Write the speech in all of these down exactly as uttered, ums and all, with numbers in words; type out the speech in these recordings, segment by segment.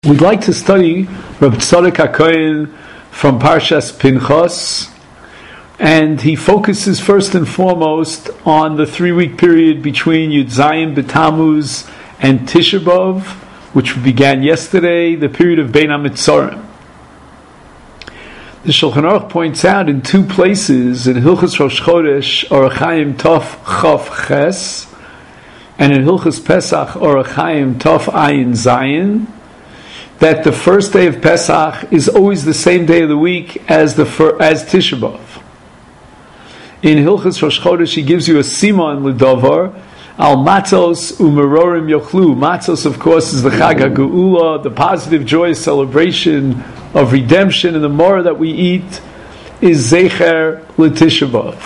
We'd like to study Reb Tzadok HaKohen from Parshas Pinchas, and he focuses first and foremost on the three-week period between Yud Zayin B'Tammuz and Tisha B'Av, which began yesterday, the period of Bein HaMitzorim. The Shulchan Aruch points out in two places, in Hilchos Rosh Chodesh, Orach Chaim Tov Chof Ches, and in Hilchos Pesach, Orach Chaim Tov Ayin Zayin, that the first day of Pesach is always the same day of the week as the fir- as Tisha B'Av. In Hilchos Rosh Chodesh, he gives you a simon l'davar al matzos umerorim yochlu. Matzos, of course, is the Chag HaGeula, the positive, joyous celebration of redemption, and the more that we eat is zecher l'Tisha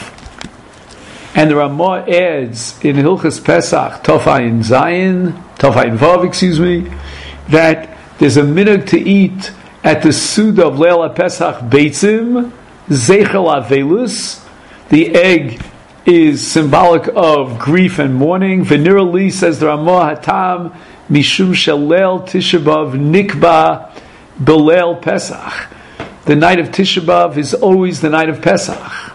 B'Av. And the Ramah adds in Hilchos Pesach Tov Ayin Zayin, Tov Ayin Vav, excuse me, that there's a minhag to eat at the Suda of Leil HaPesach Beitzim, Zeichel Avelus. The egg is symbolic of grief and mourning. V'nira li, says the Ramah, Hatam Mishum Shel Leil Tisha B'Av Nikba B'Leil Pesach. The night of Tisha B'Av is always the night of Pesach.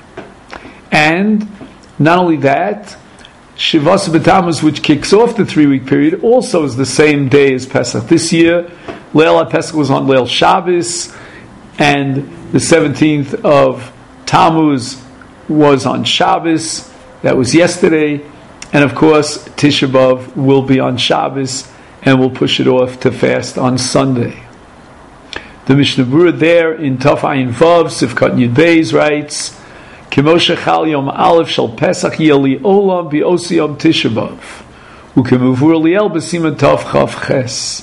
And not only that, Shivas B'Tammuz, which kicks off the three-week period, also is the same day as Pesach. This year, Leil HaPesach was on Leil Shabbos, and the seventeenth of Tammuz was on Shabbos. That was yesterday. And of course, Tisha B'Av will be on Shabbos, and we'll push it off to fast on Sunday. The Mishnah Berurah there in Tov Ayin Vav, Sifkat Yud Beis, writes, K'moshe chal yom aleph shel Pesach yeli olam bi'osi yom Tisha B'Av u'kemuvur liel b'siman tov chav ches.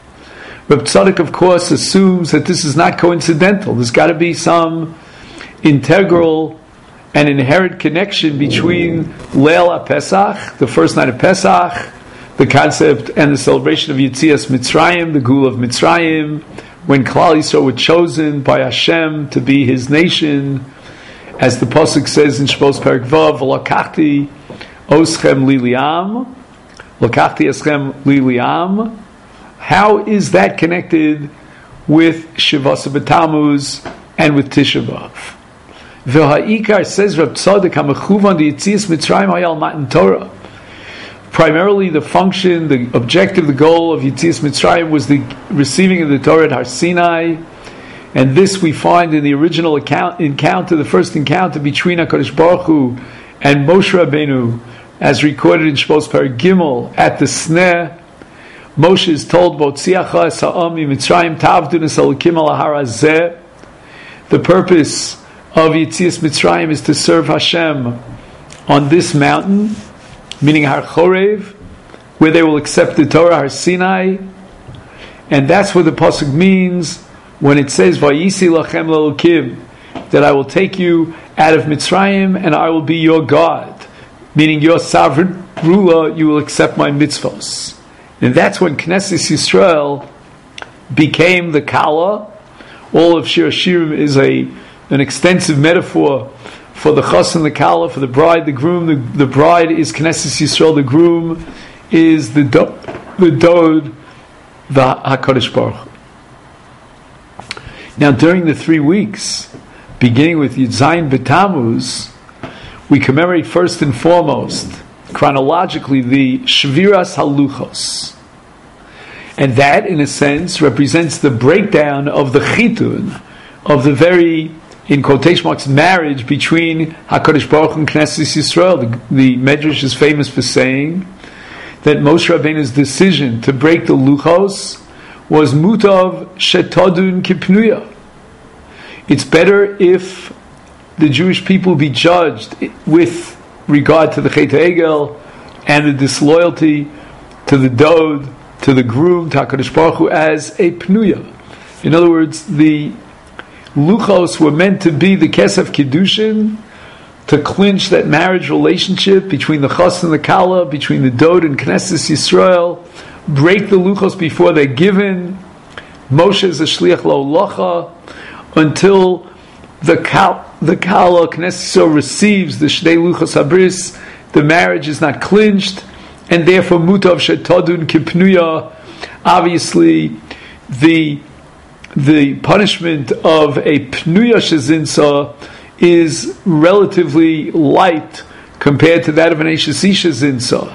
Reb Tzadok, of course, assumes that this is not coincidental. There's got to be some integral and inherent connection between Leil HaPesach, the first night of Pesach, the concept and the celebration of Yetzias Mitzrayim, the Gula of Mitzrayim, when Klal Yisrael were chosen by Hashem to be His nation, as the pasuk says in Shmos Perek Vav, "Lakachti oschem li liam, lakachti oschem li liam." How is that connected with Shivas B'Tammuz and with Tisha B'Av? V'ha'ikar, says Reb Tzadok, ha'mechuvan d'yetzias Mitzrayim hayal matan Torah. Primarily, the function, the objective, the goal of Yetzias Mitzrayim was the receiving of the Torah at Har Sinai. And this we find in the original account, encounter, the first encounter between HaKadosh Baruch Hu and Moshe Rabbeinu, as recorded in Shmos Perek Gimel at the Sneh. Moshe is told, "Votziacha es ha'am miMitzrayim tavdun es Elokim al ha'ar hazeh." The purpose of Yetzias Mitzrayim is to serve Hashem on this mountain, meaning Har Chorev, where they will accept the Torah, Har Sinai. And that's what the pasuk means when it says, "Vayisi lachem le'Elokim," that I will take you out of Mitzrayim and I will be your God, meaning your sovereign ruler. You will accept my mitzvos. And that's when Knesset Yisrael became the Kala. All of Shir Hashirim is a an extensive metaphor for the Chas and the Kala, for the bride, the groom. The, the bride is Knesset Yisrael. The groom is the do, the Dod, the HaKadosh Baruch Hu. Now, during the three weeks, beginning with Yud Zayin B'Tammuz, we commemorate first and foremost, chronologically, the Shviras Haluchos. And that, in a sense, represents the breakdown of the chitun, of the very, in quotation marks, marriage between HaKadosh Baruch Hu and Knesset Yisrael. The, the Medrash is famous for saying that Moshe Rabbeinu's decision to break the luchos was mutav shetadun kipnuya. It's better if the Jewish people be judged with regard to the Chet HaEgel and the disloyalty to the Dod, to the groom, to HaKadosh Baruch Hu, as a pnuya. In other words, the luchos were meant to be the kesef kiddushin, to clinch that marriage relationship between the chas and the kala, between the Dod and Knesset Yisrael, break the luchos before they're given. Moshe is a shliach la'olacha until the kal, the kala Knesset Yisrael receives the shnei luchos habris. The marriage is not clinched, and therefore mutav shetadun kipnuya. Obviously, the the punishment of a pnuya shezinsa is relatively light compared to that of an eshesisha zinsa.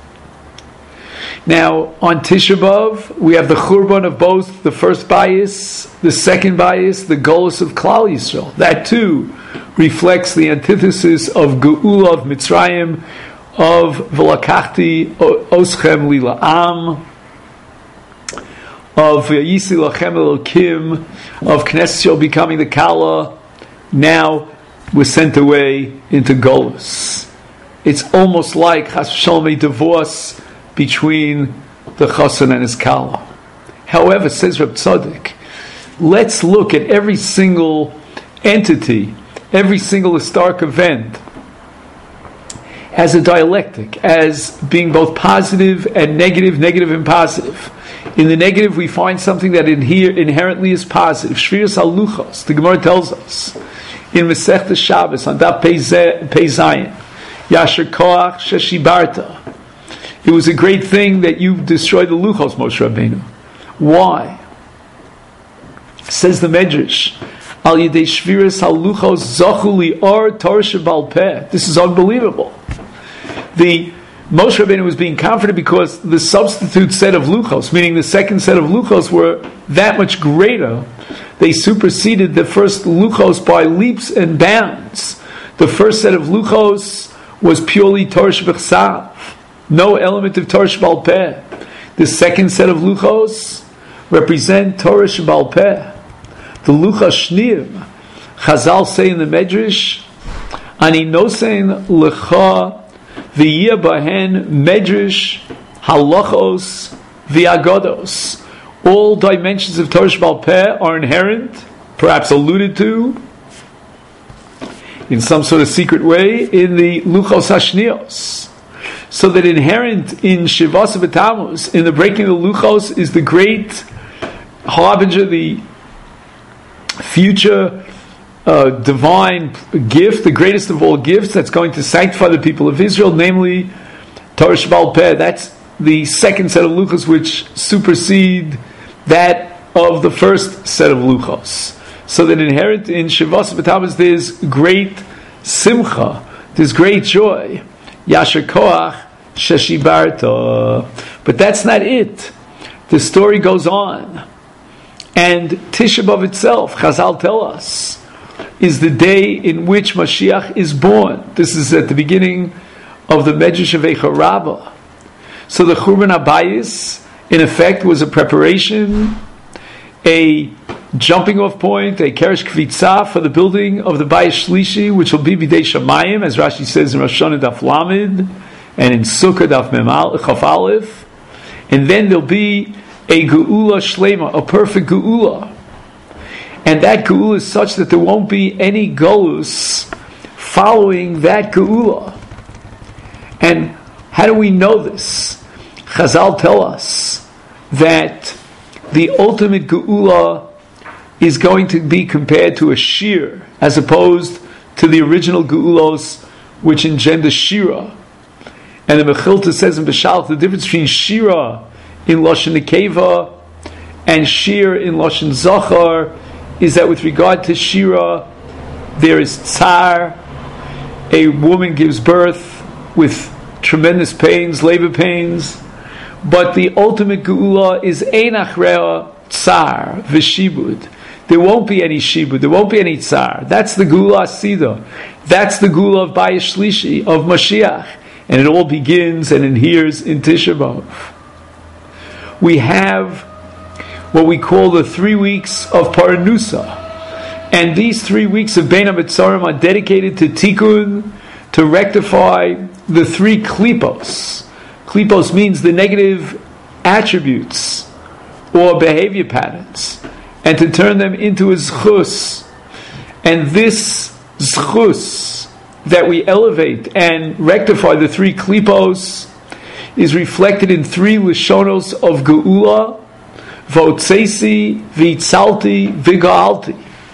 Now, on Tisha B'Av, we have the churban of both the first bias, the second bias, the golus of Klal Yisrael. That too reflects the antithesis of Geula of Mitzrayim, of V'lakachti oschem li la'am, of Yisi lachem elokim, of Knesset Yisrael becoming the Kala. Now we're sent away into golus. It's almost like Chas v'Shalom a divorce between the Chassan and his Kala. However, says Reb Tzadok, let's look at every single entity, every single historic event as a dialectic, as being both positive and negative, negative and positive. In the negative, we find something that inher- inherently is positive. Shviras haluchos, the Gemara tells us in Masechta Shabbos on Daf Pei Zayin, Yasher Koach Sheshibarta. It was a great thing that you destroyed the luchos, Moshe Rabbeinu. Why? Says the Medrash, Al Yidei Shviras haluchos zachu li'or Torah shebal peh. This is unbelievable. The Moshe Rabbeinu was being confident because the substitute set of luchos, meaning the second set of luchos, were that much greater. They superseded the first luchos by leaps and bounds. The first set of luchos was purely Torah shebechsav, no element of Torah shebal peh. The second set of luchos represent Torah shebal peh. The luchos shniyim, Chazal say in the Medrash, ani nosein lecha v'yeh bahen medrash halachos v'agodos. All dimensions of Torah shebal peh are inherent, perhaps alluded to, in some sort of secret way, in the luchos hashnios. So that inherent in Shivas B'Tammuz, in the breaking of the luchos, is the great harbinger, the future uh, divine gift, the greatest of all gifts that's going to sanctify the people of Israel, namely Torah shebal peh. That's the second set of luchos which supersede that of the first set of luchos. So that inherent in Shivas B'Tammuz there's great simcha, there's great joy. Yasher koach sheshibarta. But that's not it. The story goes on. And Tisha B'Av itself, Chazal tell us, is the day in which Mashiach is born. This is at the beginning of the Medrash of Eicha Rabbah. So the Churban Habayis, in effect, was a preparation, a jumping off point, a keresh kvitzah for the building of the Bayis Shlishi, which will be Bidei Shamayim, as Rashi says in Rosh Hashanah Daf Lamed, and in Sukkah Daf Memal Chaf Aleph. And then there'll be a Geula Shlema, a perfect Geula. And that Geula is such that there won't be any Golus following that Geula. And how do we know this? Chazal tell us that the ultimate Geula is going to be compared to a shir, as opposed to the original Geulos, which engender shira. And the Mechilta says in Beshalach, the difference between shira in Lashon Nekeva and shir in Lashon Zachar is that with regard to shira, there is tsar, a woman gives birth with tremendous pains, labor pains, but the ultimate Geula is ein achrea tsar v'shibud. There won't be any shibud, there won't be any tsar. That's the Geula Asida. That's the Geula of Bayis Shlishi, of Mashiach. And it all begins and adheres in Tisha B'Av. We have what we call the three weeks of Paranusa. And these three weeks of Bein HaMetzarim are dedicated to Tikkun, to rectify the three klipos. Klipos means the negative attributes or behavior patterns, and to turn them into a zchus. And this zchus that we elevate and rectify the three klipos is reflected in three lishonos of geula: votzesi, vitzalti, vigaalti.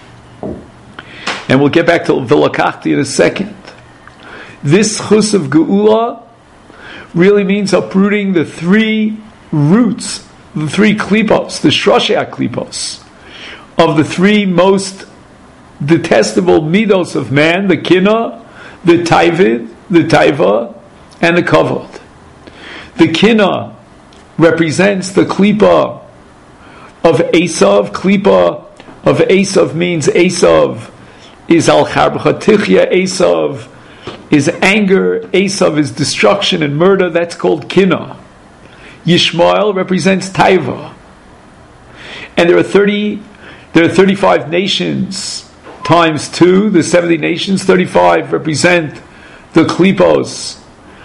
And we'll get back to vilakachti in a second. This zchus of geula really means uprooting the three roots the three klipos, the shroshei klipos, of the three most detestable midos of man, the kina, the taivid, the taiva, and the kavod. The kina represents the klipa of Esav. Klipa of Esav means Esav is al charbecha tichya. Esav is anger. Esav is destruction and murder. That's called kina. Yishmael represents taiva. And there are thirty, there are thirty-five nations times two, the seventy nations. thirty-five represent the klipos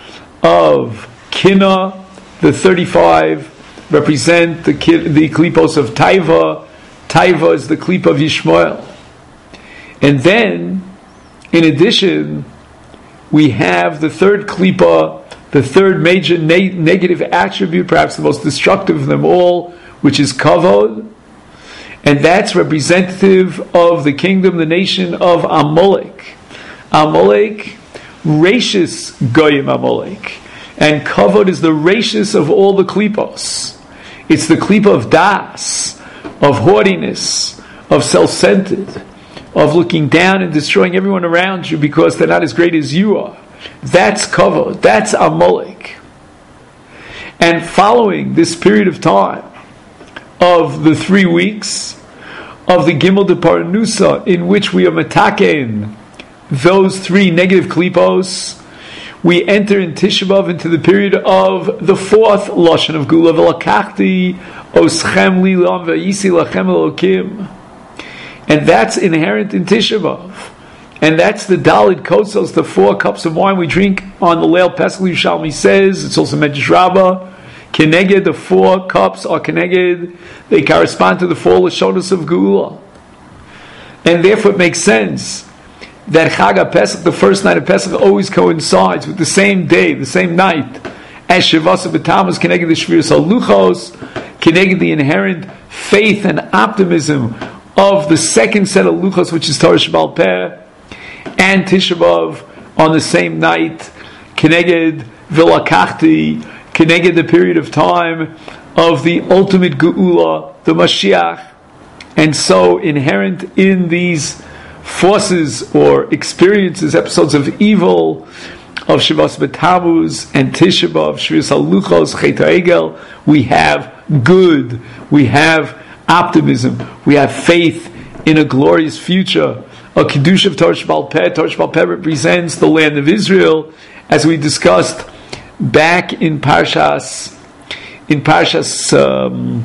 of kina. The thirty-five represent the the klipos of taiva. Taiva is the klipa of Yishmael. And then, in addition, we have the third klipa, the third major ne- negative attribute, perhaps the most destructive of them all, which is kavod. And that's representative of the kingdom, the nation of Amalek. Amalek, rachis goyim Amalek. And kavod is the rachis of all the klipos. It's the klipa of das, of haughtiness, of self-centered, of looking down and destroying everyone around you because they're not as great as you are. That's kavod. That's Amalek. And following this period of time of the three weeks of the Gimel de Paranusa, in which we are metaken those three negative klipos, we enter in Tisha B'Av into the period of the fourth Lashon of Gula, V'lakachti oschem li lam v'yisi lachem elokim. And that's inherent in Tisha B'Av. And that's the Dalid Kosos, the four cups of wine we drink on the Leil Pesach. Yerushalmi says, it's also Medrash Rabbah, Keneged, the four cups are Keneged, they correspond to the four Lashonos of Geula. And therefore it makes sense that Chag HaPesach, the first night of Pesach, always coincides with the same day, the same night, as Shavasa B'Tammuz, Keneged the Shviras HaLuchos, Keneged the inherent faith and optimism of the second set of Luchos, which is Torah Sheba'al Peh, and Tisha B'Av on the same night, Keneged V'lakachti, Keneged the period of time of the ultimate Geula, the Mashiach. And so inherent in these forces or experiences, episodes of evil, of Shavas B'Tammuz and Tisha B'Av, Shviras HaLuchos, Chet HaEgel, we have good, we have optimism, we have faith in a glorious future. A Kiddush of Torah Sheba'al Peh. Torah Sheba'al Peh represents the land of Israel, as we discussed back in Parshas, in Parshas um,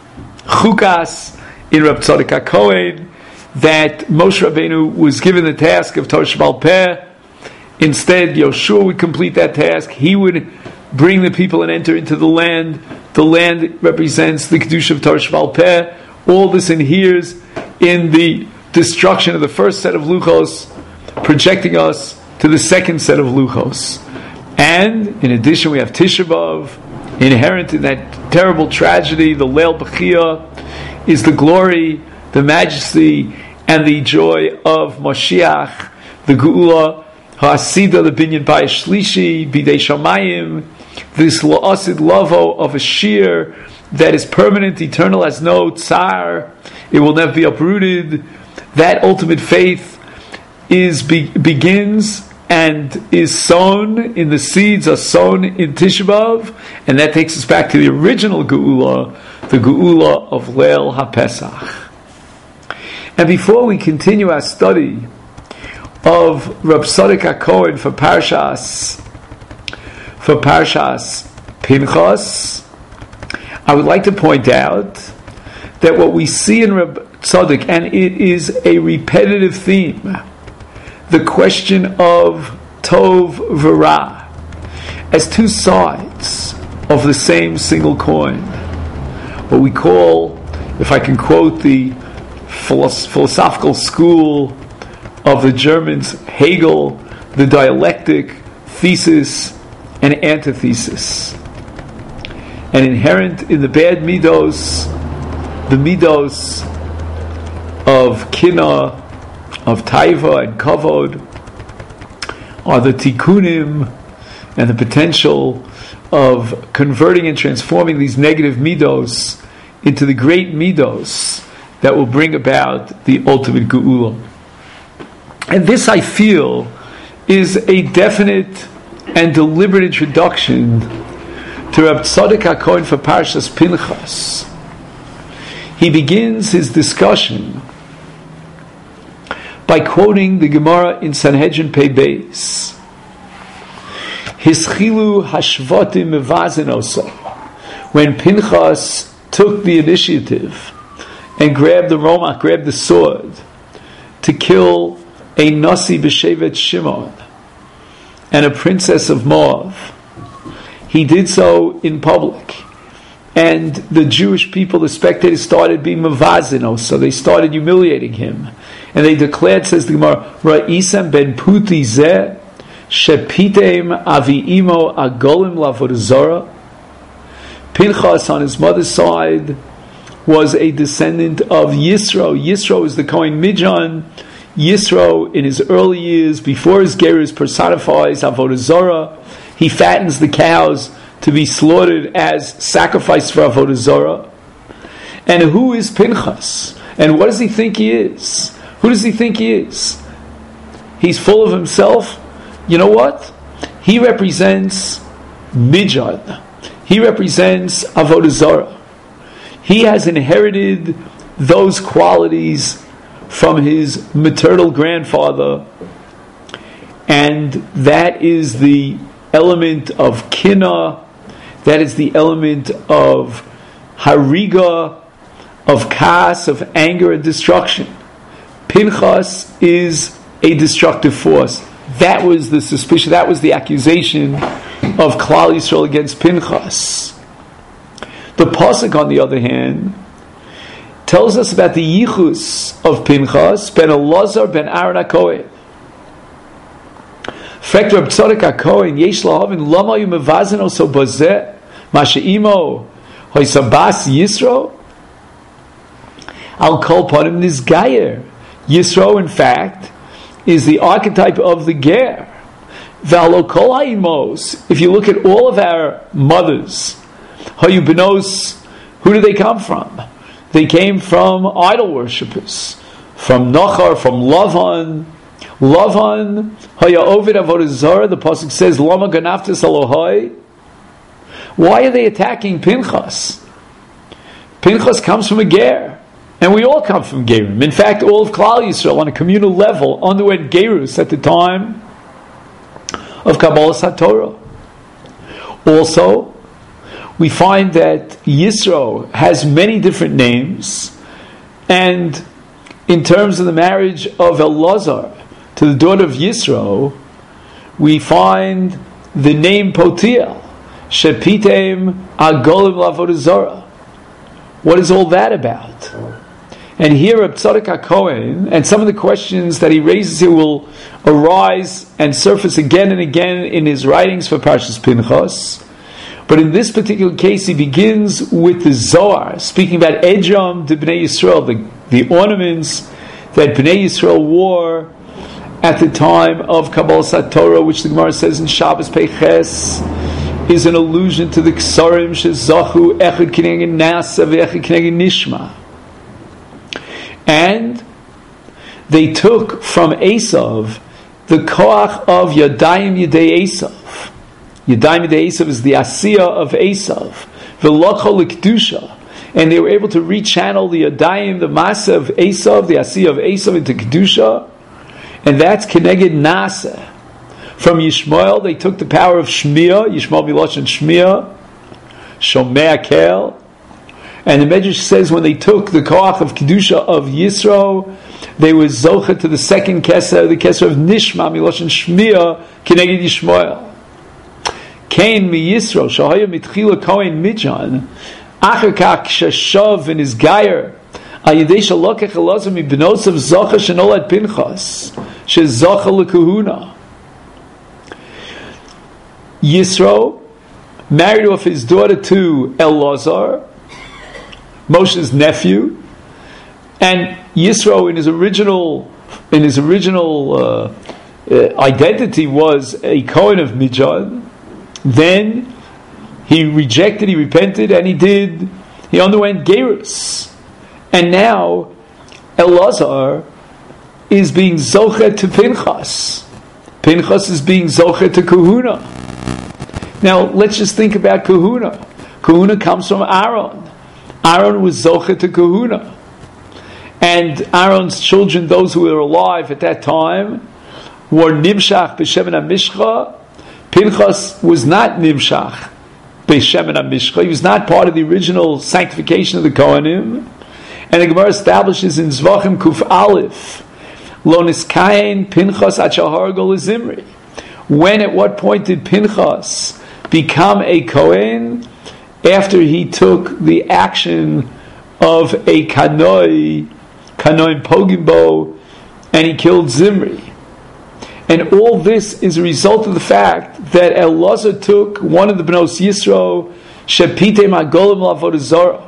Chukas, in Reb Tzadok HaKohen, that Moshe Rabbeinu was given the task of Torah Sheba'al Peh. Instead, Yoshua would complete that task. He would bring the people and enter into the land. The land represents the Kiddush of Torah Sheba'al Peh. All this inheres in the destruction of the first set of Luchos, projecting us to the second set of Luchos. And, in addition, we have Tisha B'Av. Inherent in that terrible tragedy, the Leil Bechia, is the glory, the majesty, and the joy of Mashiach, the Geula, Ha'asida, the Binyan Bayis Shlishi, Bidei Shamayim, this La'asid Lavo of a shear that is permanent, eternal, has no tsar, it will never be uprooted. That ultimate faith is be, begins and is sown in the seeds are sown in Tisha B'Av, and that takes us back to the original Geula, the Geula of Leil HaPesach. And before we continue our study of Reb Tzadok HaKohen for Parshas for Parshas Pinchas, I would like to point out that what we see in Reb Tzadok, and it is a repetitive theme, the question of Tov V'Ra, as two sides of the same single coin. What we call, if I can quote the philosophical school of the Germans, Hegel, the dialectic, thesis and antithesis. And inherent in the bad midos, the midos of kina, of taiva and kavod, are the tikkunim and the potential of converting and transforming these negative midos into the great midos that will bring about the ultimate geula. And this, I feel, is a definite and deliberate introduction to Reb Tzadok HaKohen for Parshas Pinchas. He begins his discussion by quoting the Gemara in Sanhedrin Pei Beis. Hischilu hashvatim mevazenosa. When Pinchas took the initiative and grabbed the romach, grabbed the sword to kill a nasi b'shevet Shimon and a princess of Moab, he did so in public. And the Jewish people, the spectators, started being mavazino, so they started humiliating him. And they declared, says the Gemara, Ra'isam ben puti zeh, shepitem avi'imo agolim lavodazara. Pinchas, on his mother's side, was a descendant of Yisro. Yisro is the Kohen Midjan. Yisro, in his early years, before his gerus, personifies Avodah Zarah. He fattens the cows to be slaughtered as sacrifice for Avodah Zarah. And who is Pinchas? And what does he think he is? Who does he think he is? He's full of himself. You know what? He represents Midjan. He represents Avodah Zarah. He has inherited those qualities from his maternal grandfather, and that is the element of kina, that is the element of hariga, of kas, of anger and destruction. Pinchas is a destructive force. That was the suspicion, that was the accusation of Klal Yisrael against Pinchas. The pasuk, on the other hand, tells us about the yichus of Pinchas ben Elazar ben Aaron HaKohen. Frekt Reb Tzadok HaKohen, yesh lahavin lama yu mevazen oso bazeh ma she'imo hoysabas Yisro al kol panim nizgayer. Yisro, in fact, is the archetype of the ger. V'alo kol ha'imos, if you look at all of our mothers, hayu benos, who do they come from? They came from idol worshippers, from Nachar, from Lavan. Lavan, haya ovid avodah zarah. The pasuk says, "Lama ganaftis Elohai." Why are they attacking Pinchas? Pinchas comes from a ger, and we all come from gerim. In fact, all of Klal Yisrael, on a communal level, underwent gerus at the time of Kabbalas HaTorah. Also, we find that Yisro has many different names, and in terms of the marriage of Elazar to the daughter of Yisro, we find the name Potiel, Shepitem Agolim Lavodah Zarah. What is all that about? And here Reb Tzadok HaKohen, and some of the questions that he raises here will arise and surface again and again in his writings for Parshas Pinchas. But in this particular case, he begins with the Zohar, speaking about Ejam de Bnei Yisrael, the, the ornaments that Bnei Yisrael wore at the time of Kabbalas HaTorah, which the Gemara says in Shabbos Peiches, is an allusion to the Ksarim Shezachu Echad Kineged Nasa V'Echad Kineged Nishma. And they took from Esav the koach of Yadayim Yedei Esav. Yadayim Yedei Esav is the Asiyah of Esav. V'locho l'kedusha. And they were able to rechannel the Yadayim, the Masa of Esav, the Asiyah of Esav into Kedusha. And that's Keneged Nasa. From Yishmael, they took the power of Shmiya, Yishmael Miloshan Shmiya, Shomei Kel. And the Medrash says when they took the koach of Kedusha of Yisro, they were zocha to the second keser, the keser of Nishma, Miloshan Shmiya, Keneged Yishmael. Kain mi Yisro, Shahaya mitchila Kohen Midjan, Acher kach shashav in his gayer, Ayidei shalokech elazar mi benosav zocha shenolad Pinchas, shezocha lekuhuna. Yisro married off his daughter to Elazar, Moshe's nephew, and Yisro in his original in his original uh, uh, identity was a Kohen of Midjan. Then He rejected, he repented, and he did, he underwent gerus. And now, Elazar is being zochet to Pinchas. Pinchas is being zochet to kahuna. Now, let's just think about kahuna. Kahuna comes from Aaron. Aaron was zochet to kahuna. And Aaron's children, those who were alive at that time, were nimshach b'shemen ha-mishcha. Pinchas was not nimshach b'shemen ha-mishcha. He was not part of the original sanctification of the Kohanim. And the Gemara establishes in Zvachim Kuf Aleph, Lo niskayin Pinchas at shahargo l'zimri. When, at what point did Pinchas become a Kohen? After he took the action of a kanoi, kanoi pogimbo, and he killed Zimri. And all this is a result of the fact that Elazar took one of the Bnos Yisro, Shepite Magolim L'Avodah Zarah.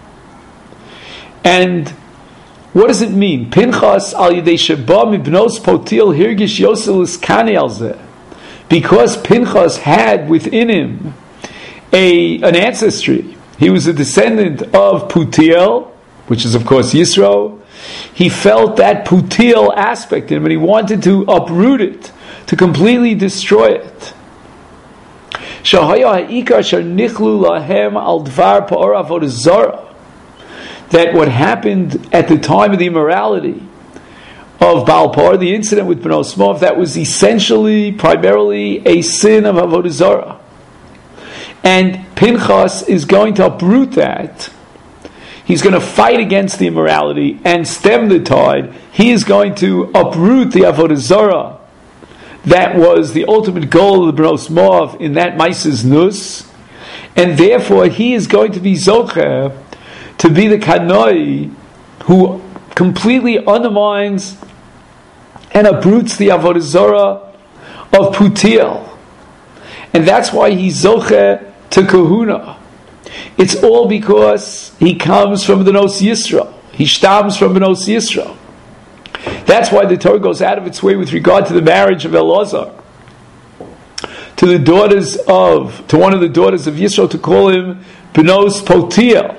And what does it mean? Pinchas al yedei sheba mibnos potil hirgish yosel iskani al zeh. Because Pinchas had within him a an ancestry. He was a descendant of Putiel, which is of course Yisro. He felt that Putiel aspect in him, and he wanted to uproot it, to completely destroy it. Shahaya ha'ikar shar nichlu lahem al dvar pa'or avodah zarah. That what happened at the time of the immorality of Baal Peor, the incident with Bnos Moav, that was essentially, primarily a sin of Avodah Zarah. And Pinchas is going to uproot that. He's going to fight against the immorality and stem the tide. He is going to uproot the Avodah Zarah. That was the ultimate goal of the Bnos Moav in that Maises Nus. And therefore he is going to be Zocher, to be the kanoi who completely undermines and uproots the Avodah Zarah of Putiel. And that's why he's zoche to kahuna. It's all because he comes from the Bnos Yisro. He shtams from Bnos Yisro. That's why the Torah goes out of its way with regard to the marriage of Elazar to the daughters of, to one of the daughters of Yisro, to call him Bnos Potiel.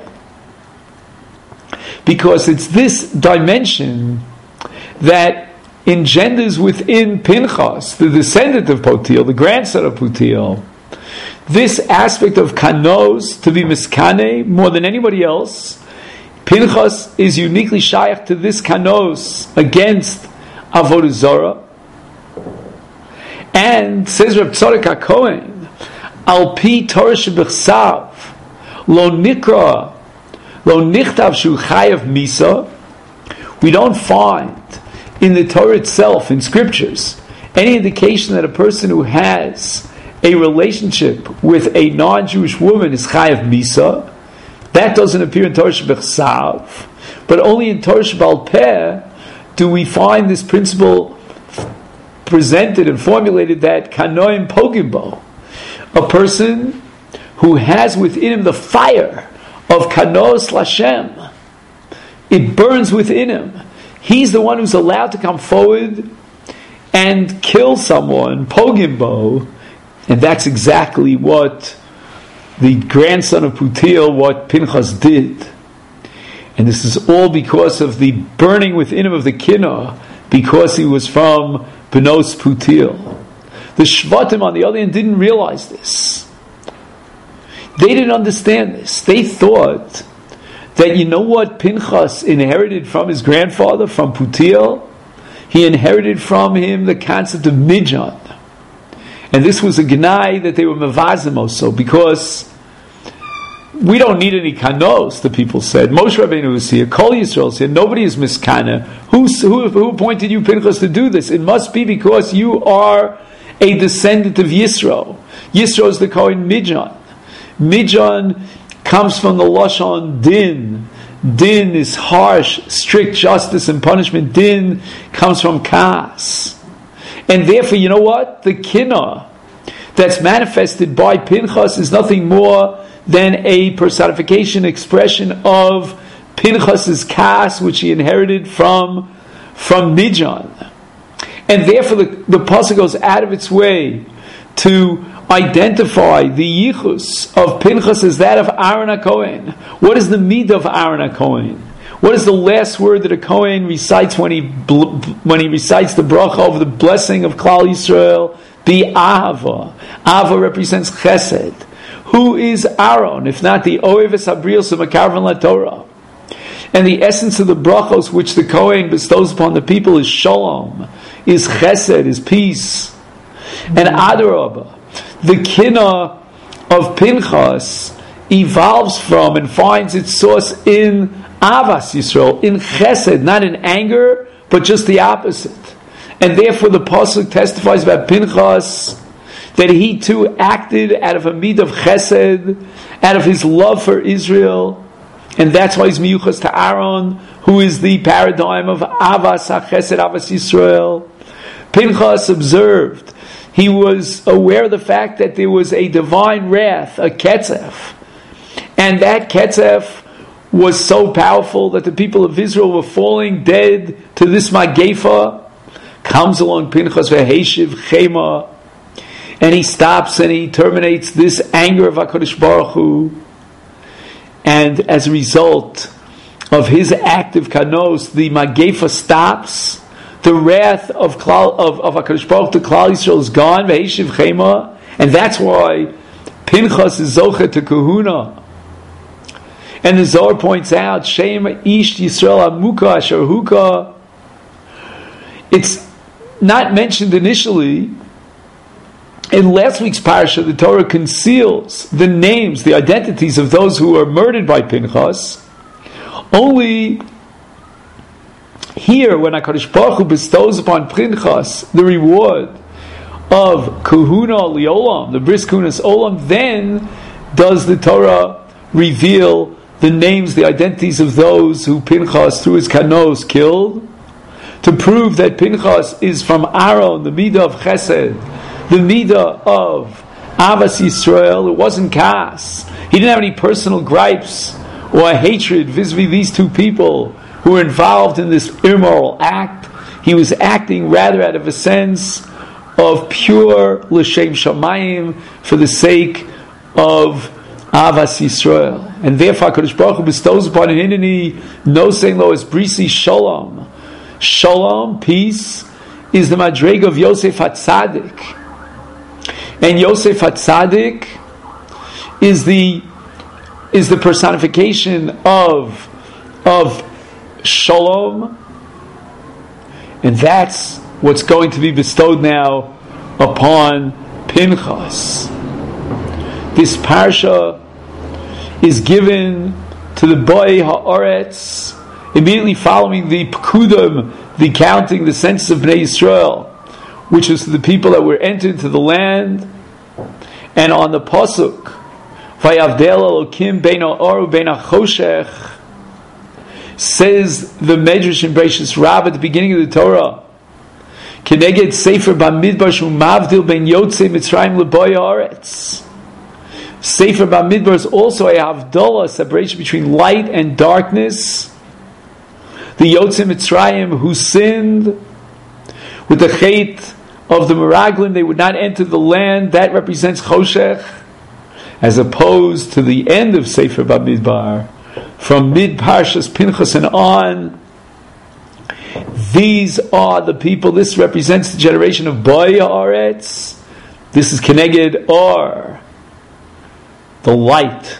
Because it's this dimension that engenders within Pinchas, the descendant of Potiel, the grandson of Potiel, this aspect of kanos, to be miskane more than anybody else. Pinchas is uniquely shaykh to this kanos against Avodah Zarah. And says Reb Tzadok HaKohen, al pi Torah shebechsav, lo nikra, Lo nichtav shu chayav misa. We don't find in the Torah itself, in scriptures, any indication that a person who has a relationship with a non-Jewish woman is chayav misa. That doesn't appear in Torah shebechsav, but only in Torah shebal peh do we find this principle presented and formulated, that kanoim pogimbo, a person who has within him the fire of kanos lashem, it burns within him. He's the one who's allowed to come forward and kill someone, pogimbo, and that's exactly what the grandson of Putiel, what Pinchas did. And this is all because of the burning within him of the kinah, because he was from Bnos Putiel. The Shvatim, on the other hand, didn't realize this. They didn't understand this. They thought that, you know what Pinchas inherited from his grandfather, from Putiel? He inherited from him the concept of midjan. And this was a gnai that they were mevazim also, because we don't need any kanos, the people said. Moshe Rabbeinu was here, Kol Yisrael said, nobody is miskana. Who, who, who appointed you, Pinchas, to do this? It must be because you are a descendant of Yisro. Yisro is the Kohen midjan. Midjan comes from the Lashon Din. Din is harsh, strict justice and punishment. Din comes from Kas. And therefore, you know what? The kinah that's manifested by Pinchas is nothing more than a personification, expression of Pinchas's Kas, which he inherited from, from Midjan. And therefore, the, the pasuk goes out of its way to identify the yichus of Pinchas as that of Aaron HaKohen. What is the midah of Aaron HaKohen? What is the last word that a Kohen recites when he when he recites the bracha of the blessing of Klal Yisrael? Be Ahava. Ahava represents Chesed. Who is Aaron, if not the Ohev Sabrios of Makarvan LaTorah? And the essence of the brachos which the Kohen bestows upon the people is Shalom, is Chesed, is peace. And Adarabah, the Kinah of Pinchas evolves from and finds its source in Avas Yisrael, in Chesed, not in anger, but just the opposite. And therefore the Pasuk testifies about Pinchas that he too acted out of a mid of Chesed, out of his love for Israel, and that's why he's miyuchas to Aaron, who is the paradigm of Avas HaChesed, Avas Yisrael. Pinchas observed, he was aware of the fact that there was a divine wrath, a ketzef, and that ketzef was so powerful that the people of Israel were falling dead to this Magefa. Comes along Pinchas v'heishiv chema, and he stops and he terminates this anger of HaKadosh Baruch Hu. And as a result of his act of kanos, the Magefa stops. The wrath of Klal, of, of HaKadosh Baruch Hu to Klal Yisrael is gone, v'heishiv chema, and that's why Pinchas is zocher to kahuna. And the Zohar points out, Shem Ish Yisrael Amuka Asher Huka. It's not mentioned initially. In last week's parasha, the Torah conceals the names, the identities of those who were murdered by Pinchas. Only here, when HaKadosh Baruch Hu bestows upon Pinchas the reward of Kahuna Liolam, the Bris Kunas Olam, then does the Torah reveal the names, the identities of those who Pinchas, through his kanos, killed, to prove that Pinchas is from Aaron, the midah of Chesed, the midah of Avas Yisrael. It wasn't Kas. He didn't have any personal gripes or hatred vis-a-vis these two people who were involved in this immoral act. He was acting rather out of a sense of pure l'shem shamayim, for the sake of Avas Yisrael. And therefore HaKadosh Baruch Hu bestows upon him Hineni Nosei Lo Es Brisi Shalom. Shalom, peace, is the madrega of Yosef HaTzadik. And Yosef HaTzadik is the is the personification of of Shalom, and that's what's going to be bestowed now upon Pinchas. This parsha is given to the boy Haaretz immediately following the Pekudim, the counting, the census of Bnei Yisrael, which was the people that were entered into the land. And on the pasuk, Vayavdel Elokim bein ha'or ubein ha'choshech, says the Medrash in Bereishis Rabbah at the beginning of the Torah, Keneged Sefer Bamidbar shu mavdil ben Yotzei Mitzrayim leboy haaretz. Sefer Bamidbar is also a havdalah, separation between light and darkness. The Yotzei Mitzrayim who sinned with the chait of the Meraglim, they would not enter the land. That represents Choshech, as opposed to the end of Sefer Bamidbar, from mid Parshas Pinchas and on. These are the people. This represents the generation of Boy Haaretz. This is Keneged Or, the light.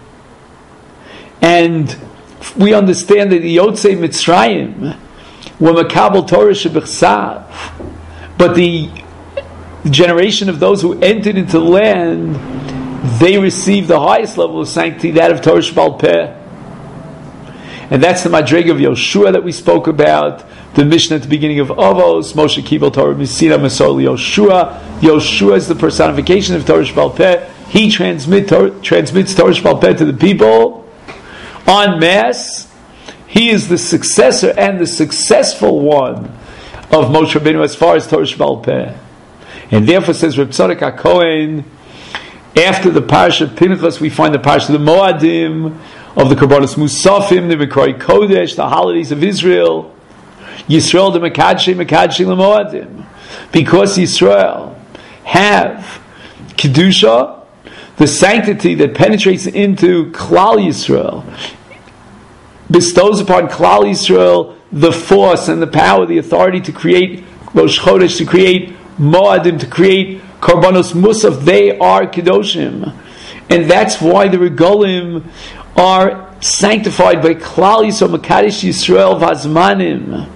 And we understand that the Yotzei Mitzrayim were Makabel Torah Shebechsav, but the generation of those who entered into the land, they received the highest level of sanctity, that of Torah Shebal Peh. And that's the Madrega of Yoshua that we spoke about, the Mishnah at the beginning of Avos, Moshe Kibel Torah Misina Masor Yoshua. Yoshua is the personification of Torah Shebal Peh. He transmit, Torah, transmits Torah Shebal Peh to the people en masse. He is the successor and the successful one of Moshe Rabbeinu as far as Torah Shebal Peh. And therefore, says Reb Tzadok HaKohen, after the Parsha of Pinchas, we find the Parsha of the Moadim, of the Korbanos Musafim, the Mekroi Kodesh, the holidays of Israel. Yisrael the Mekadshe, Mekadshe the Moadim. Because Yisrael have Kedusha, the sanctity that penetrates into Klal Yisrael, bestows upon Klal Yisrael the force and the power, the authority to create Rosh Chodesh, to create Moadim, to create Karbanos Musaf. They are Kedoshim. And that's why the Regalim are sanctified by Klal Yisrael, Mekadesh Yisrael Vazmanim.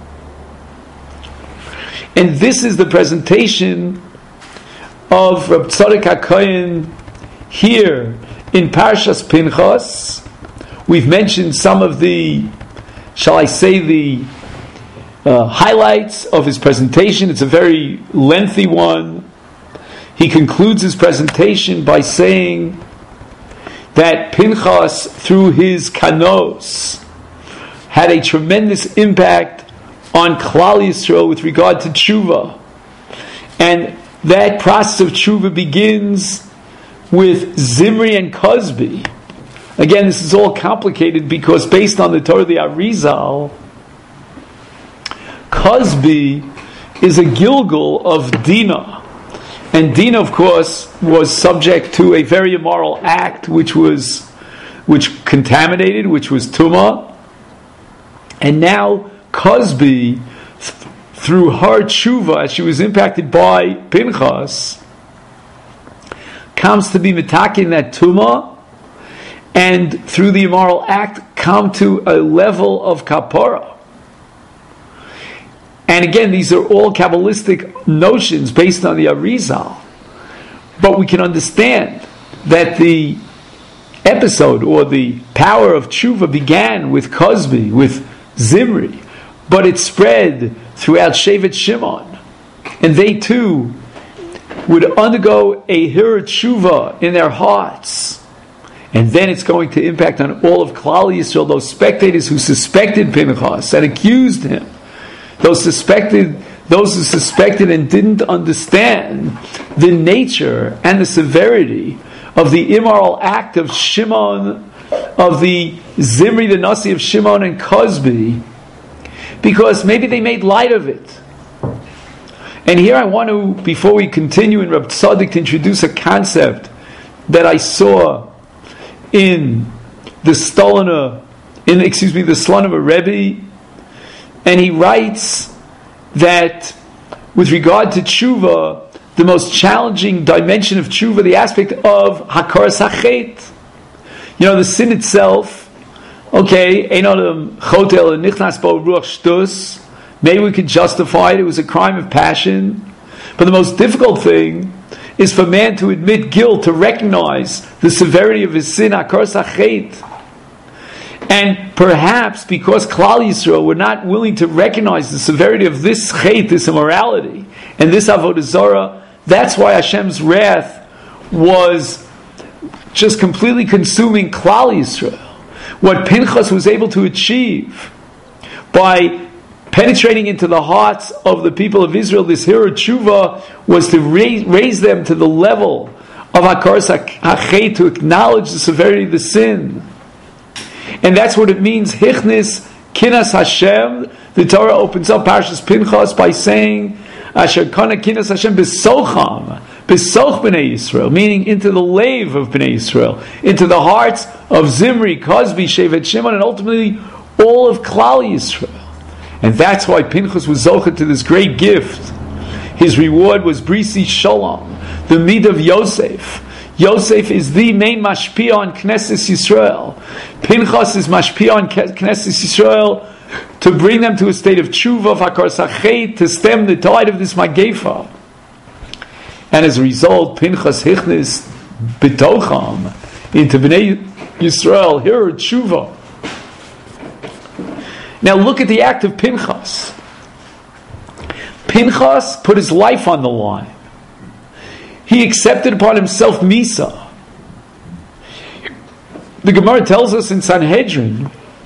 And this is the presentation of Reb Tzadok HaKohen here in Parshas Pinchas. We've mentioned some of the, shall I say, the uh, highlights of his presentation. It's a very lengthy one. He concludes his presentation by saying that Pinchas, through his kanos, had a tremendous impact on Klal Yisrael with regard to tshuva. And that process of tshuva begins with Zimri and Cosby. Again, this is all complicated because based on the Torah of the Arizal, Cosby is a Gilgal of Dinah. And Dinah, of course, was subject to a very immoral act which was which contaminated, which was Tumah. And now Cosby, th- through her tshuva, as she was impacted by Pinchas, comes to be mitakin that Tumah, and through the immoral act come to a level of kapara. And again, these are all Kabbalistic notions based on the Arizal. But we can understand that the episode or the power of tshuva began with Cosby, with Zimri, but it spread throughout Shevet Shimon. And they too would undergo a hira tshuva in their hearts. And then it's going to impact on all of Klal Yisrael, those spectators who suspected Pinchas and accused him. Those suspected, those who suspected and didn't understand the nature and the severity of the immoral act of Shimon, of the Zimri, the Nasi of Shimon and Cosby, because maybe they made light of it. And here I want to, before we continue in Reb Tzadok, to introduce a concept that I saw in the Stolana, in excuse me, the Slonim Rebbe. And he writes that with regard to tshuva, the most challenging dimension of tshuva, the aspect of hakaras hachet. You know, the sin itself, okay, ein adam chotel nichnas bo ruach shtus. Maybe we could justify it, it was a crime of passion. But the most difficult thing is for man to admit guilt, to recognize the severity of his sin, hakaras hachet. And perhaps because Klal Yisrael were not willing to recognize the severity of this chait, this immorality, and this avodah zarah, that's why Hashem's wrath was just completely consuming Klal Yisrael. What Pinchas was able to achieve by penetrating into the hearts of the people of Israel, this hira tshuva, was to raise, raise them to the level of hakaras hachet, to acknowledge the severity of the sin. And that's what it means, Hichnis Kinas Hashem. The Torah opens up Parshas Pinchas by saying, Asher Kana Kinas Hashem B'socham, B'soch B'nai Yisrael, meaning into the lave of B'nai Yisrael, into the hearts of Zimri, Cosby, Shevet Shimon, and ultimately all of Klal Yisrael. And that's why Pinchas was zocheh to this great gift. His reward was Brisi Shalom, the mid of Yosef. Yosef is the main mashpia on Knesset Yisrael. Pinchas is mashpia on Knesset Yisrael to bring them to a state of tshuva, of hakaras hachet, to stem the tide of this magefa. And as a result, Pinchas hichnis b'tocham into Bnei Yisrael, here tshuva. Now look at the act of Pinchas. Pinchas put his life on the line. He accepted upon himself Misa. The Gemara tells us in Sanhedrin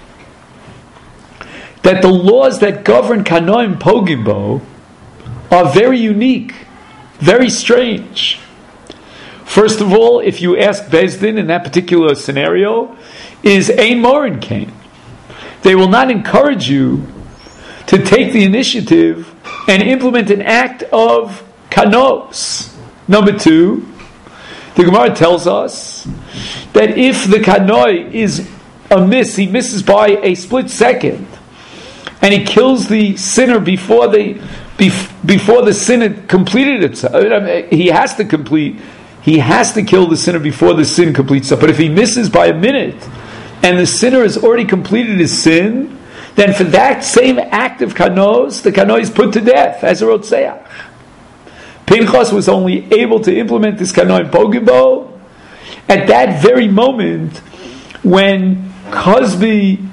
that the laws that govern Kanoim Pogimbo are very unique, very strange. First of all, if you ask Bezdin in that particular scenario, is Ein Morin Kain. They will not encourage you to take the initiative and implement an act of Kanos. Number two, The Gemara tells us that if the kanoi is a miss, he misses by a split second, and he kills the sinner before the before the sin had completed itself. I mean, he has to complete. He has to kill the sinner before the sin completes itself. But if he misses by a minute, and the sinner has already completed his sin, then for that same act of kanos, the kanoi is put to death as a rotzeach. Pinchas was only able to implement this kanoi pogibo at that very moment when Cosby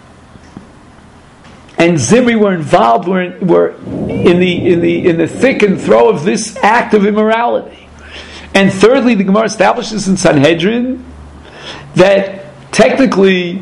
and Zimri were involved, were in, were in the in the in the thick and throw of this act of immorality. And thirdly, the Gemara establishes in Sanhedrin that technically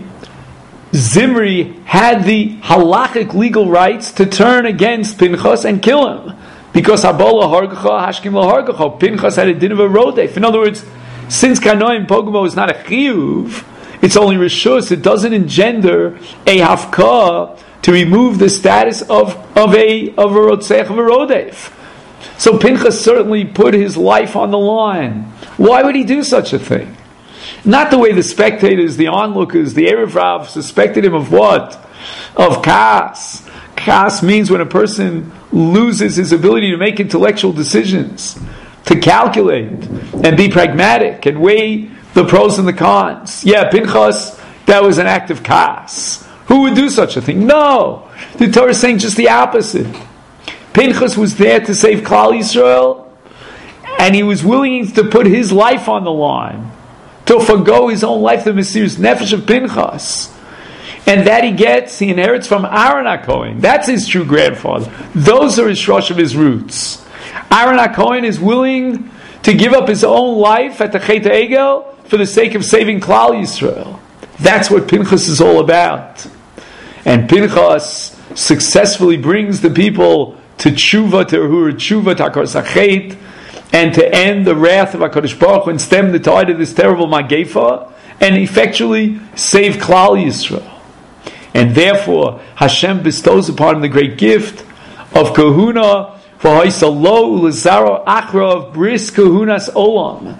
Zimri had the halachic legal rights to turn against Pinchas and kill him, because Habola Hargacha, Hashkim Lahargacha, Pinchas had a din of a rodef. In other words, since Kanoim Pogomo is not a chiyuv, it's only rishus, it doesn't engender a hafka to remove the status of, of a of a rotzech, of a rodef. So Pinchas certainly put his life on the line. Why would he do such a thing? Not the way the spectators, the onlookers, the Erev Rav suspected him of what? Of kas. Kas means when a person loses his ability to make intellectual decisions, to calculate and be pragmatic and weigh the pros and the cons. Yeah, Pinchas, that was an act of kas. Who would do such a thing? No. The Torah is saying just the opposite. Pinchas was there to save Klal Yisrael, and he was willing to put his life on the line, to forgo his own life, the Mesiras Nefesh of Pinchas. And that he gets, he inherits from Aaron HaKohen. That's his true grandfather. Those are his shrosh of his roots. Aaron HaKohen is willing to give up his own life at the Chet HaEgel for the sake of saving Klal Yisrael. That's what Pinchas is all about. And Pinchas successfully brings the people to tshuva, to hur tshuva, takar sachet, and to end the wrath of HaKadosh Baruch Hu and stem the tide of this terrible magefa, and effectually save Klal Yisrael. And therefore, Hashem bestows upon him the great gift of kahuna, for Haisalo Ulazaro Achra of Bris Kahunas Olam.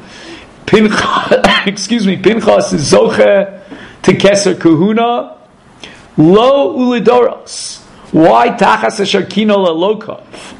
Pinchas, excuse me, Pinchas is Zoche to Keser Kahuna, Lo Ulidoros. Why Tachas Asharkino Lalokov?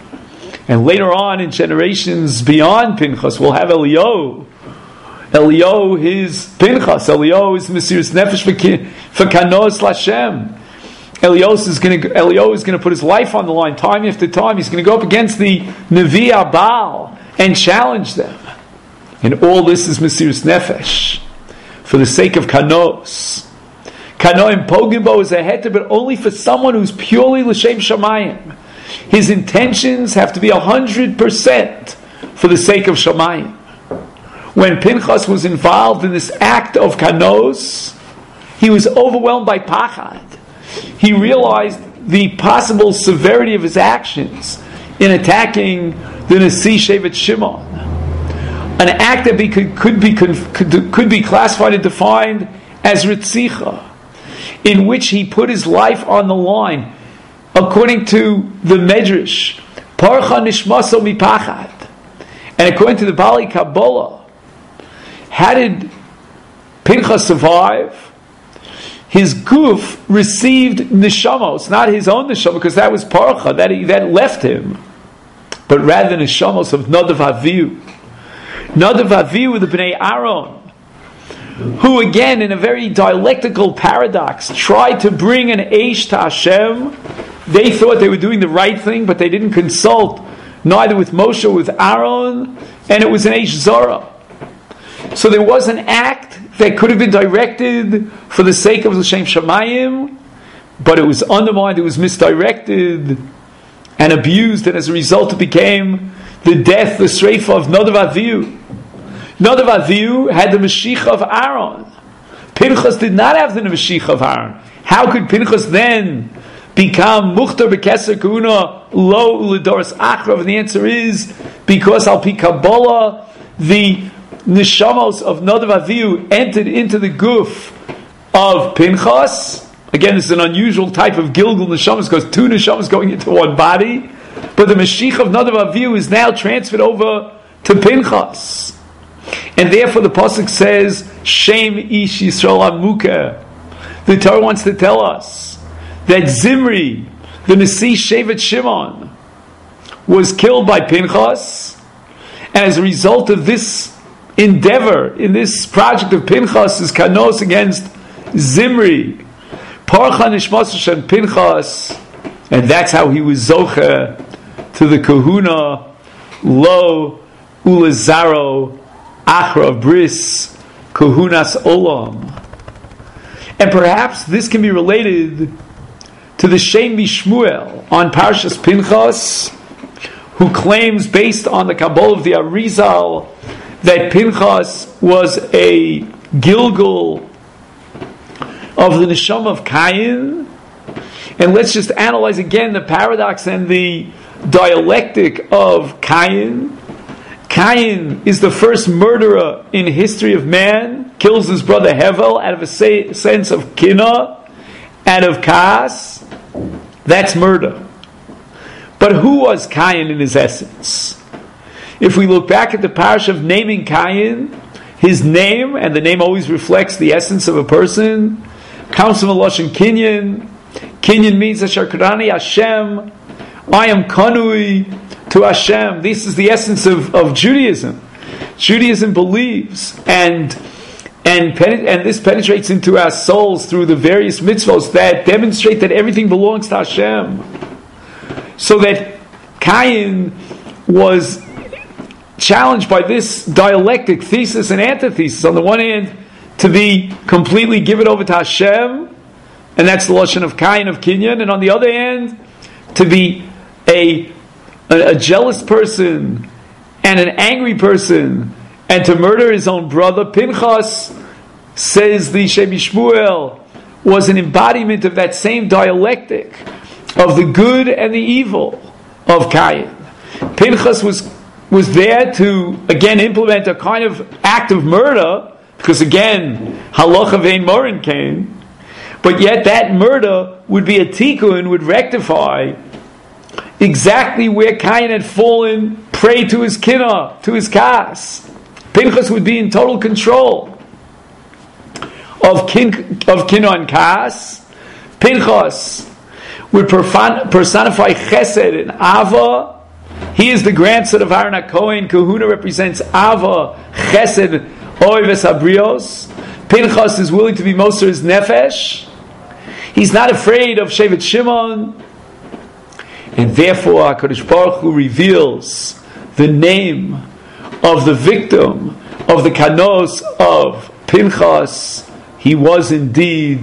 And later on in generations beyond Pinchas, we'll have Eliyahu. Eliyahu is Pinchas. Eliyahu is Mesiras Nefesh for Kanos Lashem. Eliyahu is going to Eliyahu is going to put his life on the line time after time. He's going to go up against the Nevi Abal and challenge them. And all this is Mesiras Nefesh for the sake of Kanos. Kanoim Pogimbo is a heter, but only for someone who's purely l'shem shamayim. His intentions have to be a hundred percent for the sake of shamayim. When Pinchas was involved in this act of kanos, he was overwhelmed by pachad. He realized the possible severity of his actions in attacking the Nasi Shevet Shimon, an act that be, could, could be could, could be classified and defined as ritzicha, in which he put his life on the line, according to the Medrash, Parcha Nishmaso Mipachad. And according to the Bali Kabbalah, how did Pinchas survive? His guf received neshamos, not his own neshama, because that was Parcha, that, he, that left him, but rather neshamos of Nadav Avihu. Nadav Avihu, the Bnei Aaron, who again, in a very dialectical paradox, tried to bring an Eish to Hashem. They thought they were doing the right thing, but they didn't consult neither with Moshe or with Aaron, and it was an Eish Zara. So there was an act that could have been directed for the sake of L'Shem Shamayim, but it was undermined, it was misdirected and abused, and as a result it became the death, the Sreifa of Nadav Avihu. Nadav Avihu had the Mashiach of Aaron. Pinchas did not have the Mashiach of Aaron. How could Pinchas then become Muchtar B'Keser Kahuna Lo Ulidoros Achrav? And the answer is because Al Pi Kabbalah, the Neshamos of Nadav Avihu entered into the guf of Pinchas. Again, this is an unusual type of Gilgul Neshamos, because two Neshamos going into one body. But the Mashiach of Nadav Avihu is now transferred over to Pinchas. And therefore the Pasuk says, Shem Ish Yisrael Amukeh. The Torah wants to tell us that Zimri, the Nasi Shevet Shimon, was killed by Pinchas, and as a result of this endeavor, in this project of Pinchas, is Kanos against Zimri, Parcha Nishmas Shem Pinchas, and that's how he was Zocher to the Kahuna, Lo Ulazaro Achra Bris Kahunas Olam. And perhaps this can be related to the Shem Mishmuel on Parshas Pinchas, who claims, based on the Kabbalah of the Arizal, that Pinchas was a Gilgul of the Neshama of Cain. And let's just analyze again the paradox and the dialectic of Cain. Cain is the first murderer in history of man, kills his brother Hevel out of a sense of kinah and of kas. That's murder. But who was Cain in his essence? If we look back at the parish of naming Cain, his name, and the name always reflects the essence of a person, comes from a Lashon Kinyan. Kinyan means Asher Karani Hashem. I am Kanui to Hashem. This is the essence of, of Judaism. Judaism believes, and and and this penetrates into our souls through the various mitzvos that demonstrate that everything belongs to Hashem. So that Cain was challenged by this dialectic thesis and antithesis. On the one hand, to be completely given over to Hashem, and that's the lashon of Cain of Kinyan, and on the other hand, to be a, a, a jealous person and an angry person, and to murder his own brother. Pinchas, says the Shem Shmuel, was an embodiment of that same dialectic of the good and the evil of Cain. Pinchas was was there to again implement a kind of act of murder, because again halacha vein morin came, but yet that murder would be a tikkun, would rectify exactly where Cain had fallen prey to his kinah, to his kas. Pinchas would be in total control of kin of kinah and kas. Pinchas would personify chesed and ava. He is the grandson of Aaron HaKohen. Kahuna represents ava, chesed, oives habrios. Pinchas is willing to be moser his nefesh. He's not afraid of Shevet Shimon. And therefore HaKadosh Baruch Hu reveals the name of the victim of the kanos of Pinchas. He was indeed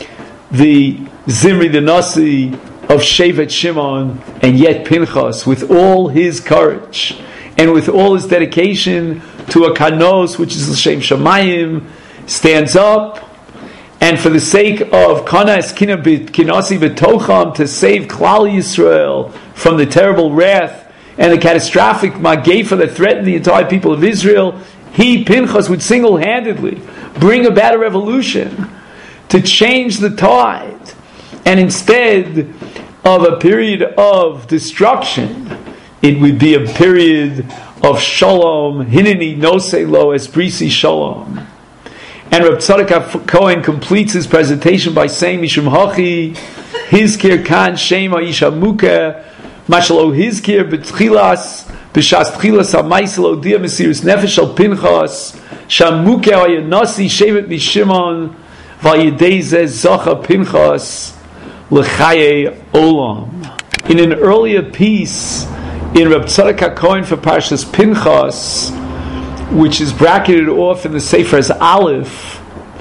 the Zimri the Nasi of Shevet Shimon, and yet Pinchas, with all his courage and with all his dedication to a kanos, which is L'Shem Shamayim, stands up, and for the sake of kanas kinasi betocham, to save Klal Yisrael from the terrible wrath and the catastrophic magefa that threatened the entire people of Israel, he, Pinchas, would single-handedly bring about a revolution to change the tide. And instead of a period of destruction, it would be a period of shalom. Hineni nosei lo esprisi shalom. And Reb Tzadok Cohen completes his presentation by saying, Mishum hachi hizkir kan shema isha muke mashalo hizkir betchilas b'shas tchilas ha'maisel odia mesiris nefesh al Pinchas shamuke ha'yanasi shevet mishimon v'yidei zeh zacha Pinchas l'chaye olam. In an earlier piece in Reb Tzadok Cohen for Parshas Pinchas, which is bracketed off in the Sefer as Aleph,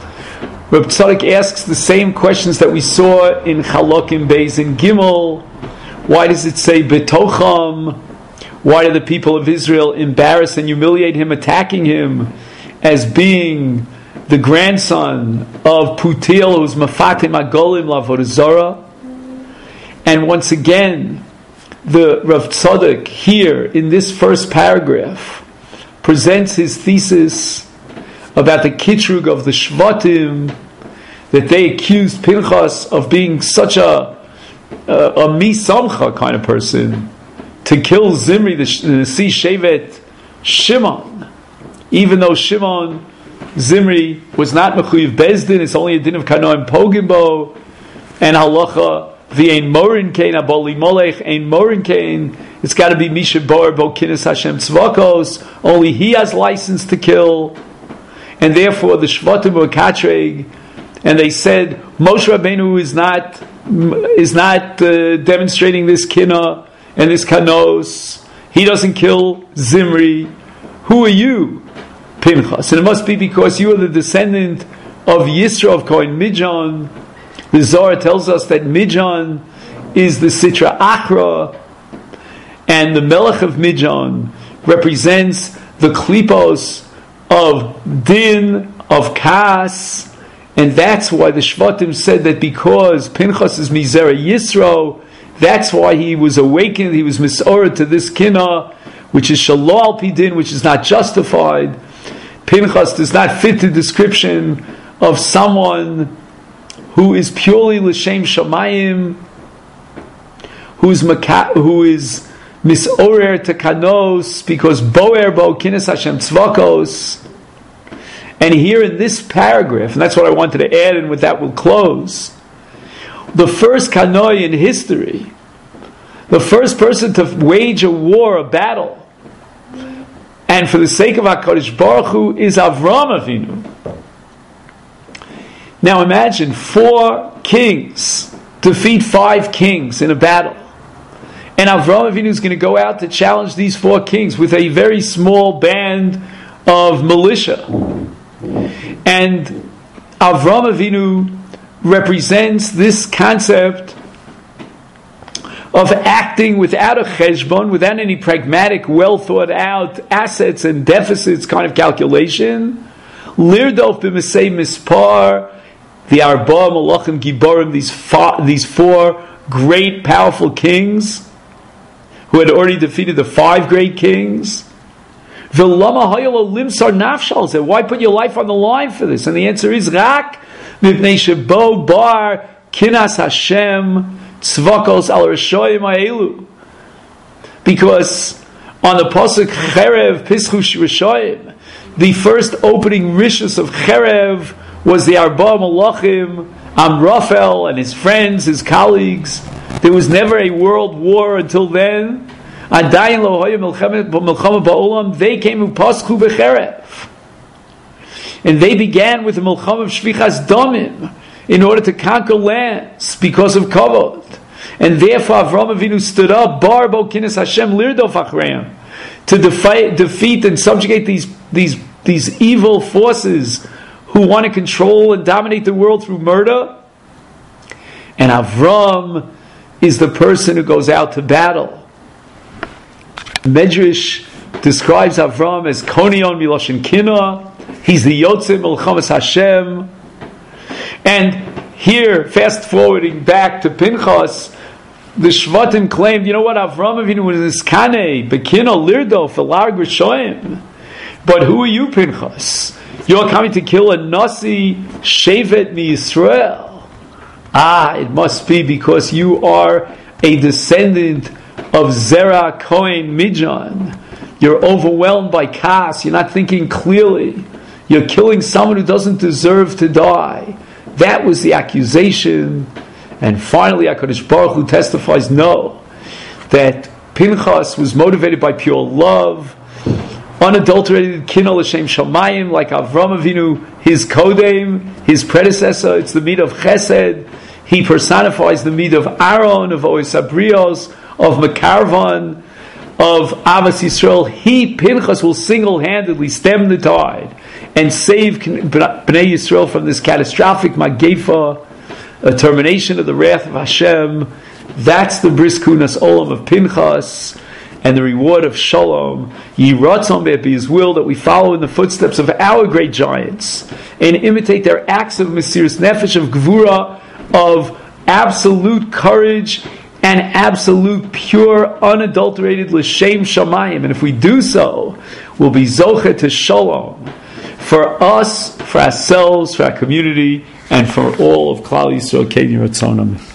Reb Tzadok asks the same questions that we saw in Chalokim Beis and Gimel. Why does it say Betocham? Why do the people of Israel embarrass and humiliate him, attacking him as being the grandson of Putiel, who's Mafatim Agolim Lavodah Zarah? And once again, the Rav Tzadok here in this first paragraph presents his thesis about the kitrug of the Shvatim, that they accused Pinchas of being such a a, a mi samcha kind of person to kill Zimri, the Nasi Shevet Shimon. even though Shimon Zimri was not mechuyev bezdin, it's only a din of kanoim pogimbo, and halacha v'ein morin kain aboli molech ein morin kain. It's got to be misha bar bo kinis Hashem tzvakos. Only he has license to kill, and therefore the shvatim were katreg, and they said Moshe Rabbeinu is not is not uh, demonstrating this kina and this kanos. He doesn't kill Zimri. Who are you, Pinchas? And it must be because you are the descendant of Yisro of Kohen Midjan. The Zohar tells us that Midjan is the Sitra Achra, and the Melech of Midjan represents the Klipos of Din, of Kas, and that's why the Shvatim said that because Pinchas is Mizera Yisro, that's why he was awakened, he was Misorah to this Kina, which is Shalom al Pidin, which is not justified. Pinchas does not fit the description of someone who is purely L'Shem Shamayim, who is Maka, who is Misorer to Kanos, because Boer Bo Kines Hashem Tzvakos. And here in this paragraph, and that's what I wanted to add, and with that we'll close, the first Kanoi in history, the first person to wage a war, a battle, and for the sake of HaKadosh Baruch Hu, is Avram Avinu. Now imagine four kings defeat five kings in a battle. And Avram Avinu is going to go out to challenge these four kings with a very small band of militia. And Avram Avinu represents this concept of acting without a cheshbon, without any pragmatic, well thought out assets and deficits kind of calculation. Lirdof b'mesei mispar, the Arba Malachim Giborim, these four, these four great, powerful kings who had already defeated the five great kings. V'lama hayolo limsar nafshal, said, why put your life on the line for this? And the answer is rak mipnei shebo bar kinas Hashem tzvakos al rishoyim ha'elu. Because on the pasuk Cherev Pischush Rishoyim, the first opening rishus of Cherev was the Arba Malachim, Amraphel and his friends, his colleagues. There was never a world war until then. They came who paschu b'cherev, and they began with the milcham of shvichas damim in order to conquer lands because of kavod. And therefore Avram Avinu stood up, bar bo kinis Hashem lirdof achreim, to defeat, defeat and subjugate these these these evil forces who want to control and dominate the world through murder. And Avram is the person who goes out to battle. Medrash describes Avram as Konion Miloshin Kina. He's the Yotzei Melchamas Hashem. And here, fast forwarding back to Pinchas, the Shvatim claimed, you know what, Avram Avinu was Iskane, Bekino Lirdo, Felar Grishoim. But who are you, Pinchas? You're coming to kill a Nasi Shevet Mi Yisrael. Ah, it must be because you are a descendant of Zerah Kohen Midjan. You're overwhelmed by kas. You're not thinking clearly. You're killing someone who doesn't deserve to die. That was the accusation. And finally, HaKadosh Baruch Hu testifies, no, that Pinchas was motivated by pure love, unadulterated kinah l'shem shamayim, like Avram Avinu, his kodem, his predecessor. It's the meat of chesed. He personifies the meat of Aaron, of Ois Abrios, of Mekarvan, of Avas Yisrael. He, Pinchas, will single-handedly stem the tide and save Bnei Yisrael from this catastrophic Magefa, a termination of the wrath of Hashem. That's the bris kunas olam of Pinchas, and the reward of Shalom. Yiratzon be His will that we follow in the footsteps of our great giants and imitate their acts of Mesiras Nefesh, of Gvura, of absolute courage and absolute, pure, unadulterated L'Shem Shamayim. And if we do so, we'll be Zoche to Shalom for us, for ourselves, for our community, and for all of Klal Yisrael. Kein Yiratzonam.